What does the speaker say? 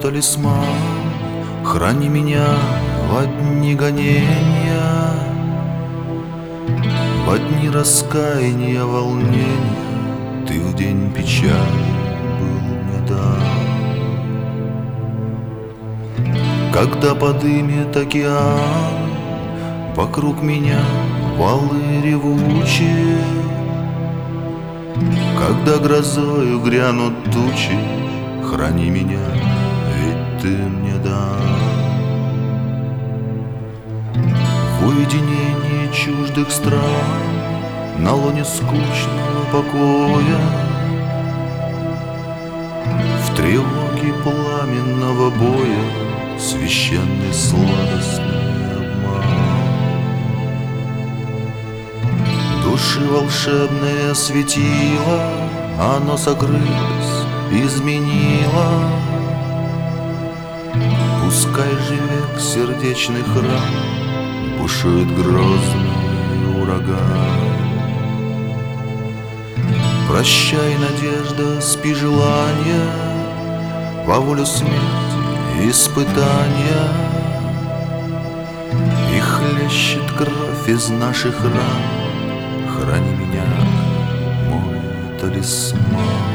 талисман, храни меня в дни гонения, в дни раскаяния, волнения. Ты в день печали был мне дан. Когда подымет океан вокруг меня валы ревучие, когда грозою грянут тучи, храни меня, ведь ты мне дан. В уединении чуждых стран, на лоне скучного покоя, в тревоге пламенного боя, священный сладостный обман. Души волшебное светило, оно сокрылось, изменило. Пускай же век сердечных ран бушует грозный ураган. Прощай, надежда, спи, желания, во волю смерти испытания. И хлещет кровь из наших ран, храни меня, мой талисман.